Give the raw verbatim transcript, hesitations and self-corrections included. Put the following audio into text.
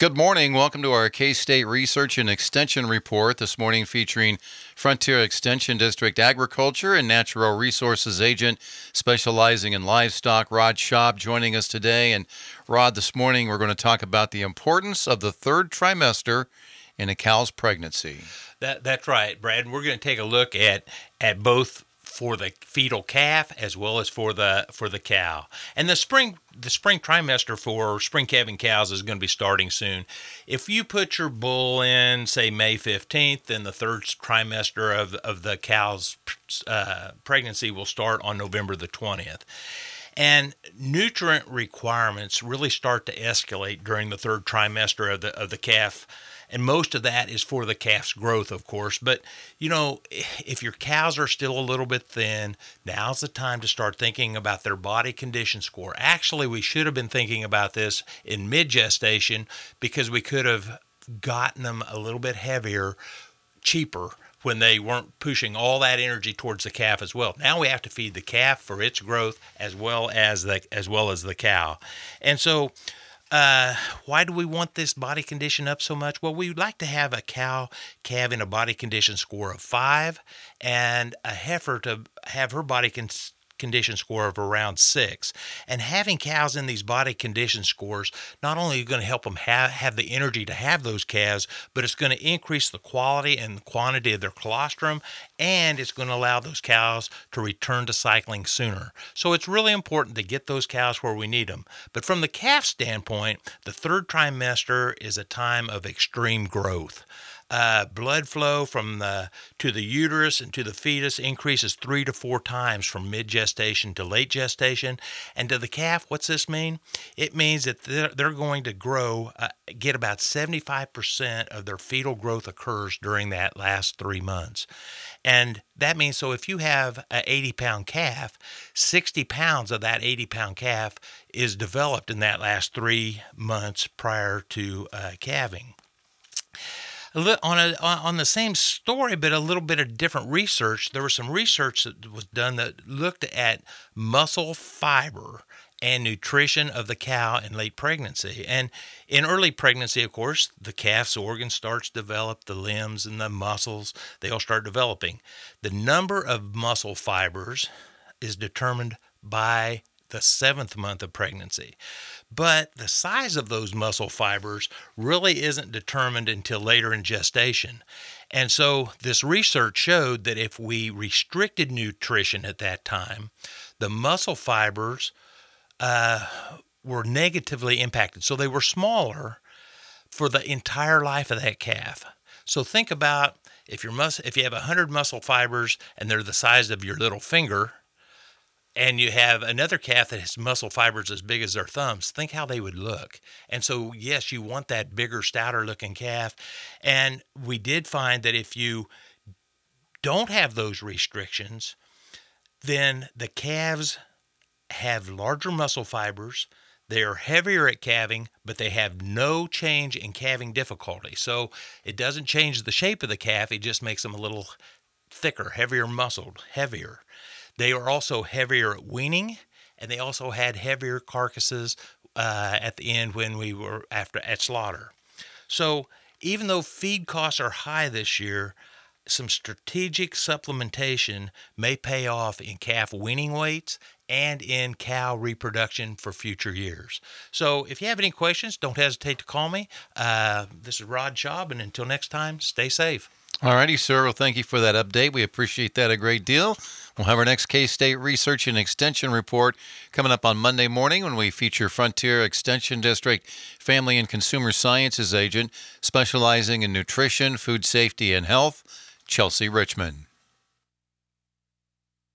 Good morning. Welcome to our K-State Research and Extension Report this morning featuring Frontier Extension District Agriculture and Natural Resources Agent specializing in livestock, Rod Schaub, joining us today. And Rod, this morning we're going to talk about the importance of the third trimester in a cow's pregnancy. That, that's right, Brad. We're going to take a look at, at both for the fetal calf as well as for the for the cow. And the spring the spring trimester for spring calving cows is going to be starting soon. If you put your bull in, say, May fifteenth, then the third trimester of, of the cow's uh, pregnancy will start on November the twentieth. And nutrient requirements really start to escalate during the third trimester of the of the calf. And most of that is for the calf's growth, of course. But, you know, if your cows are still a little bit thin, now's the time to start thinking about their body condition score. Actually, we should have been thinking about this in mid-gestation because we could have gotten them a little bit heavier, cheaper, when they weren't pushing all that energy towards the calf as well. Now we have to feed the calf for its growth as well as the as well as the cow. And so Uh, why do we want this body condition up so much? Well, we'd like to have a cow calving a body condition score of five and a heifer to have her body con- condition score of around six. And having cows in these body condition scores not only is going to help them have, have the energy to have those calves, but it's going to increase the quality and quantity of their colostrum, and it's going to allow those cows to return to cycling sooner. So it's really important to get those cows where we need them. But from the calf standpoint, the third trimester is a time of extreme growth. Uh, blood flow from the to the uterus and to the fetus increases three to four times from mid-gestation to late gestation. And to the calf, what's this mean? It means that they're, they're going to grow, uh, get about seventy-five percent of their fetal growth occurs during that last three months. And that means, so if you have an eighty-pound calf, sixty pounds of that eighty-pound calf is developed in that last three months prior to uh, calving. On a, on the same story, but a little bit of different research, there was some research that was done that looked at muscle fiber and nutrition of the cow in late pregnancy. And in early pregnancy, of course, the calf's organ starts to develop, the limbs and the muscles, they all start developing. The number of muscle fibers is determined by the seventh month of pregnancy. But the size of those muscle fibers really isn't determined until later in gestation. And so this research showed that if we restricted nutrition at that time, the muscle fibers uh, were negatively impacted. So they were smaller for the entire life of that calf. So think about if, your mus- if you have one hundred muscle fibers and they're the size of your little finger, and you have another calf that has muscle fibers as big as their thumbs, think how they would look. And so, yes, you want that bigger, stouter looking calf. And we did find that if you don't have those restrictions, then the calves have larger muscle fibers. They are heavier at calving, but they have no change in calving difficulty. So it doesn't change the shape of the calf. It just makes them a little thicker, heavier muscled, heavier. They are also heavier at weaning, and they also had heavier carcasses uh, at the end when we were after at slaughter. So even though feed costs are high this year, some strategic supplementation may pay off in calf weaning weights and in cow reproduction for future years. So if you have any questions, don't hesitate to call me. Uh, this is Rod Schaub, and until next time, stay safe. All righty, sir. Well, thank you for that update. We appreciate that a great deal. We'll have our next K-State Research and Extension Report coming up on Monday morning when we feature Frontier Extension District Family and Consumer Sciences Agent specializing in nutrition, food safety, and health, Chelsea Richmond.